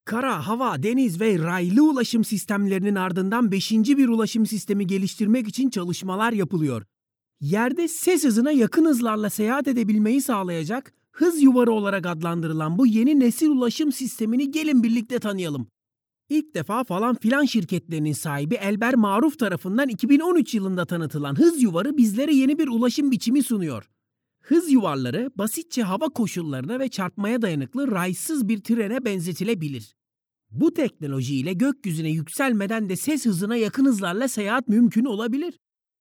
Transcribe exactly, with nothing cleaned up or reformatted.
Kara, hava, deniz ve raylı ulaşım sistemlerinin ardından beşinci bir ulaşım sistemi geliştirmek için çalışmalar yapılıyor. Yerde ses hızına yakın hızlarla seyahat edebilmeyi sağlayacak, hız yuvarı olarak adlandırılan bu yeni nesil ulaşım sistemini gelin birlikte tanıyalım. İlk defa falan filan şirketlerinin sahibi Elber Maruf tarafından iki bin on üç yılında tanıtılan hız yuvarı bizlere yeni bir ulaşım biçimi sunuyor. Hız yuvarları basitçe hava koşullarına ve çarpmaya dayanıklı raysız bir trene benzetilebilir. Bu teknolojiyle gökyüzüne yükselmeden de ses hızına yakın hızlarla seyahat mümkün olabilir.